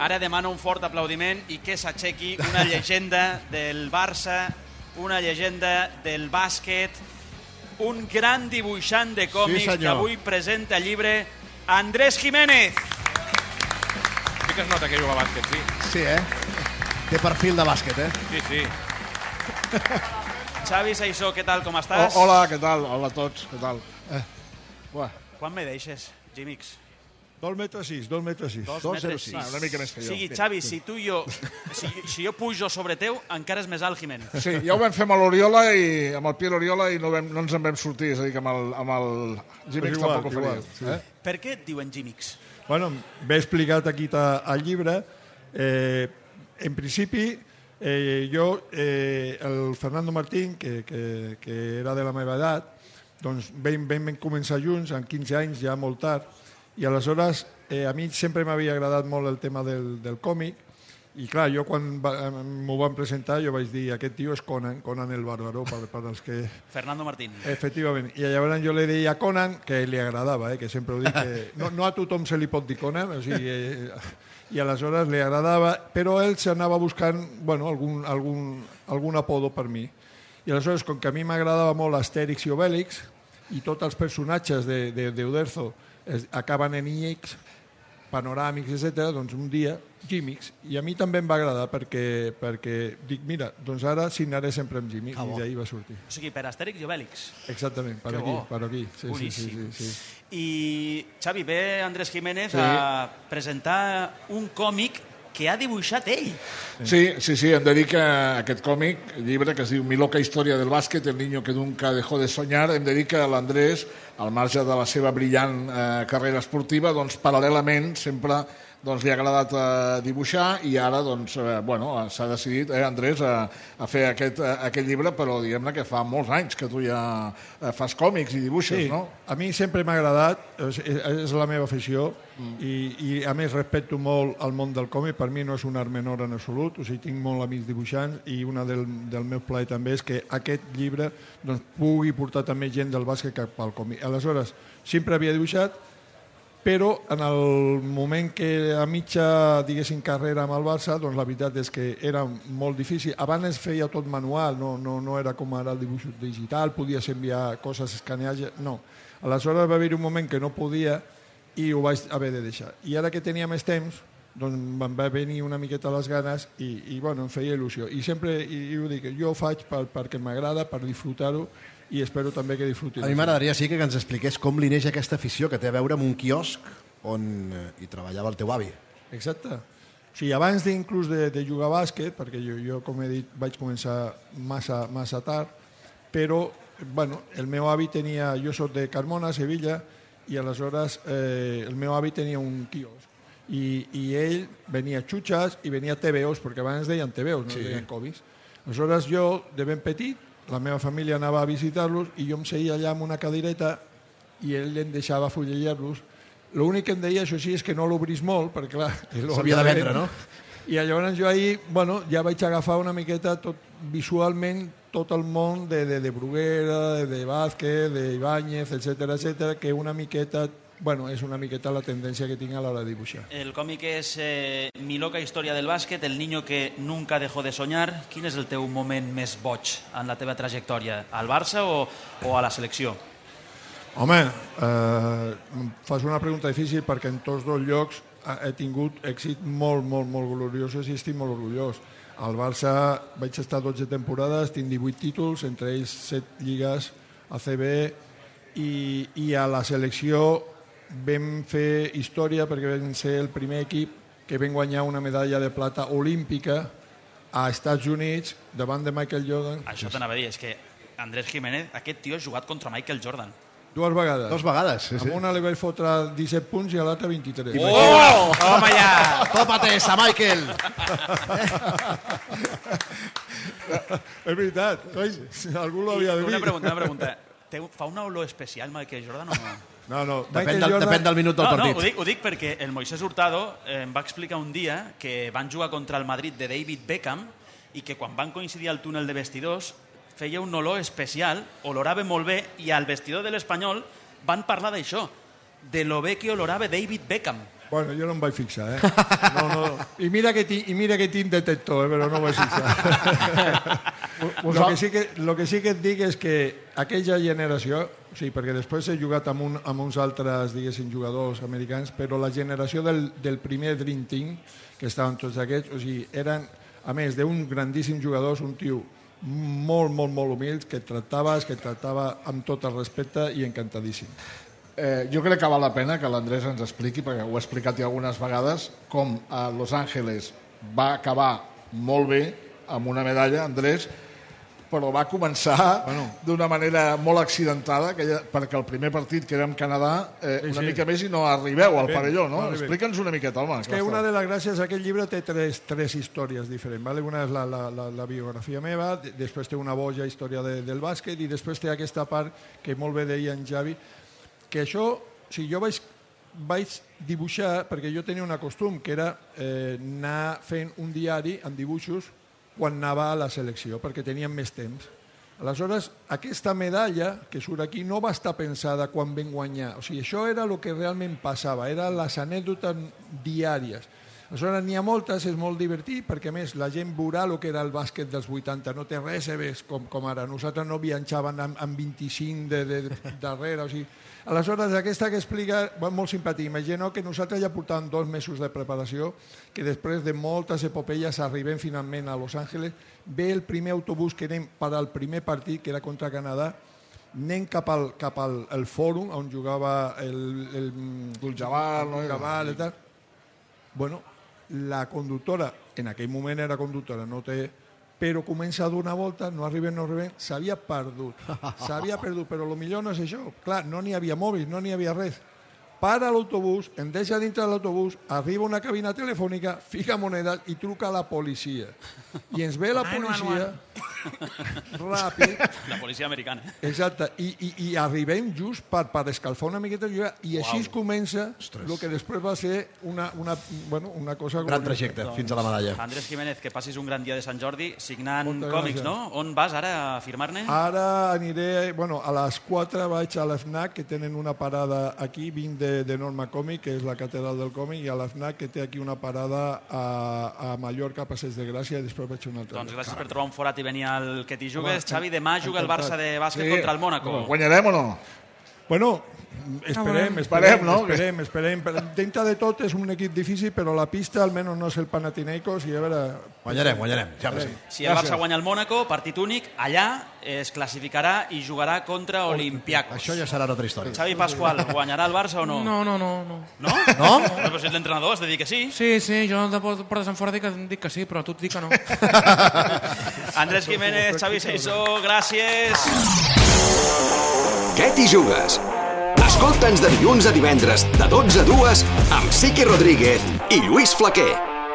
Ara demano un fort aplaudiment i que s'aixequi una llegenda del Barça, una llegenda del bàsquet, un gran dibuixant de còmics que avui presenta el llibre, Andrés Jiménez. Sí que es nota que juga a bàsquet, sí. Sí, té perfil de bàsquet, Sí, sí. Xavi Saissó, què tal, com estàs? Hola, què tal? Hola a tots, què tal? Quan me deixes, Jimix? 2,6 metres. 2,6. Una mica més que jo. O sigui, Xavi, si tu i jo... Si jo pujo sobre teu, encara és més alt Jiménez. Sí, ja ho vam fer amb l'Oriola i amb el Pierre Oriola i no ens en vam sortir, és a dir, que amb el Jimix tampoc ho faria. Sí. Per què et diuen Jimix? Bueno, m'he explicat aquí al llibre. En principi, el Fernando Martín, que era de la meva edat, doncs vam començar junts, amb 15 anys, ja molt tard, i aleshores a mi sempre m'havia agradat molt el tema del còmic, i clar, jo quan m'ho van presentar jo vaig dir, aquest tio és Conan el Bàrbaro, per als que... Fernando Martín. Efectivament, i llavors jo li deia a Conan, que li agradava, que sempre ho dic, que no a tothom se li pot dir Conan, o sigui, i aleshores li agradava, però ell s'anava buscant algun apodo per mi. I aleshores, com que a mi m'agradava molt Astèrix i Obèlix, i tots els personatges d'Uderzo acaben en IX, panoràmics, etc., doncs un dia, Jimix, i a mi també em va agradar perquè dic, mira, doncs ara signaré sempre amb Jimix, i d'ahir va sortir. O sigui, per Astèrix i Obèlix. Exactament, per aquí. Boníssim. I, Xavi, ve Andrés Jiménez a presentar un còmic que ha dibuixat ell. Sí, hem de dir que aquest còmic, llibre que es diu Mi loca història del bàsquet, el niño que nunca dejó de soñar, hem de dir que l'Andrés, al marge de la seva brillant carrera esportiva, doncs paral·lelament sempre li ha agradat dibuixar i ara s'ha decidit, Andrés, a fer aquest llibre, però diguem-ne que fa molts anys que tu ja fas còmics i dibuixes, no? A mi sempre m'ha agradat, és la meva afició i a més respecto molt el món del còmic, per mi no és un art menor en absolut, o sigui, tinc molt amics dibuixants i una del meu plaer també és que aquest llibre pugui portar també gent del bàsquet cap al còmic. Aleshores, sempre havia dibuixat, però en el moment que a mitja, diguéssim, carrera amb el Barça, doncs la veritat és que era molt difícil. Abans feia tot manual, no era com ara el dibuix digital, podies enviar coses escaneades, no. Aleshores va haver un moment que no podia i ho vaig haver de deixar. I ara que tenia més temps, doncs me'n va venir una miqueta les ganes i bueno, em feia il·lusió. I sempre, i ho dic, jo ho faig perquè m'agrada, per disfrutar-ho, i espero també que disfrutin. A mi m'agradaria que ens expliqués com li neix aquesta afició que té a veure amb un quiosc on hi treballava el teu avi. Exacte. O sigui, abans inclús de jugar a bàsquet, perquè jo, com he dit, vaig començar massa tard, però bueno, el meu avi tenia... Jo soc de Carmona, Sevilla, i aleshores el meu avi tenia un quiosc. I ell venia xutxes i venia TVOs, perquè abans deien TVOs, no deien còmics. Aleshores jo, de ben petit, la meva família anava a visitar-los i jo em seia allà amb una cadireta i ell em deixava fullejar-los. L'únic que em deia, això sí, és que no l'obrís molt, perquè clar... S'havia de vendre, no? I llavors jo ahir, ja vaig agafar una miqueta visualment tot el món de Bruguera, de Vázquez, d'Ibáñez, etcètera, que una miqueta... és una miqueta la tendència que tinc a l'hora de dibuixar. El còmic és Mi loca història del bàsquet, el niño que nunca dejó de soñar. Quin és el teu moment més boig en la teva trajectòria? Al Barça o a la selecció? Home, fas una pregunta difícil perquè en tots dos llocs he tingut èxit molt gloriosos i estic molt orgullós. Al Barça vaig estar 12 temporades, tinc 18 títols, entre ells 7 lligues ACB, i a la selecció vam fer història perquè vam ser el primer equip que vam guanyar una medalla de plata olímpica a Estats Units davant de Michael Jordan. Això t'anava a dir, és que Andrés Jiménez, aquest tio ha jugat contra Michael Jordan. 2 vegades. 2 vegades, sí. Amb una li vaig fotre 17 punts i a l'altra 23. Oh! Home, ja! Tópate esa, Michael! És veritat. Algú l'havia de dir. Una pregunta. Fa una olor especial Michael Jordan o no? No. Depèn del minut del partit. No, ho dic perquè el Moisés Hurtado em va explicar un dia que van jugar contra el Madrid de David Beckham i que quan van coincidir al túnel de vestidors feia un olor especial, olorava molt bé, i al vestidor de l'Espanyol van parlar d'això, de lo bé que olorava David Beckham. Bueno, jo no em vaig fixar, No. I mira que tinc detector, però no vaig fixar. Lo que sí que et dic és que aquella generació, perquè després he jugat amb uns altres, diguéssim, jugadors americans, però la generació del primer Dream Team, que estaven tots aquests, eren, a més d'un grandíssim jugador, un tio molt, molt, molt humil, que tractava amb tot el respecte i encantadíssim. Jo crec que val la pena que l'Andrés ens expliqui, perquè ho he explicat ja algunes vegades, com a Los Angeles va acabar molt bé amb una medalla, Andrés, però va començar d'una manera molt accidentada, perquè el primer partit, que era amb Canadà, una mica més i no arribeu al pavelló, no? Explica'ns una miqueta, home. És que una de les gràcies d'aquest llibre té tres històries diferents. Una és la biografia meva, després té una boja història del bàsquet i després té aquesta part que molt bé deia en Javi, que això, jo vaig dibuixar, perquè jo tenia un costum, que era anar fent un diari amb dibuixos quan anava a la selecció, perquè teníem més temps. Aleshores, aquesta medalla que surt aquí no va estar pensada quan vam guanyar. Això era el que realment passava, eren les anècdotes diàries. Aleshores, n'hi ha moltes, és molt divertit, perquè a més la gent veurà el que era el bàsquet dels 80, no té res a veure com ara. Nosaltres no viatjàvem amb 25 darrere, Aleshores, aquesta que explica, molt simpàtic. Imagino que nosaltres ja portàvem 2 mesos de preparació, que després de moltes epopeies arribem finalment a Los Angeles, ve el primer autobús que anem per al primer partit, que era contra Canadà, anem cap al fòrum on jugava el Gul-Jabbar i tal. Bueno, la conductora, en aquell moment era conductora, no té... però comença a donar volta, no arriben, s'havia perdut, però el millor no és això. Clar, no n'hi havia mòbil, no n'hi havia res. Para l'autobús, em deixa dintre de l'autobús, arriba una cabina telefònica, fica monedes i truca a la policia. I ens ve la policia, ràpid. La policia americana. Exacte, i arribem just per escalfar una miqueta i així comença el que després va ser una cosa... Gran trajecte, fins a la medalla. Andrés Jiménez, que passis un gran dia de Sant Jordi signant còmics, no? On vas ara a firmar-ne? Ara aniré, a les 4 vaig a l'FNAC, que tenen una parada aquí, vinc de Norma Còmic, que és la catedral del còmic, i a l'FNAC, que té aquí una parada a Mallorca, a Passeig de Gràcia, i després vaig a una altra. Doncs gràcies per trobar un forat i venir al que t'hi jugues. Xavi, demà juga el Barça de bàsquet contra el Mónaco. Guanyarem o no? Bueno, esperem. Dintre de tot és un equip difícil, però la pista almenys no és el Panathinaikos i a veure... Guanyarem, ja que sí. Si el Barça guanya el Mónaco, partit únic, allà es classificarà i jugarà contra Olympiacos. Això ja serà una altra història. Xavi Pascual, guanyarà el Barça o no? No. No? No? Però si ets l'entrenador has de dir que sí. Sí, jo de portes en fora dic que sí, però tu et dic que no. Andrés Jiménez, Xavi Seisó, gràcies. Què t'hi jugues? Escolta'ns de dilluns a divendres, de 12 a 2, amb Siqui Rodríguez i Lluís Flaquer.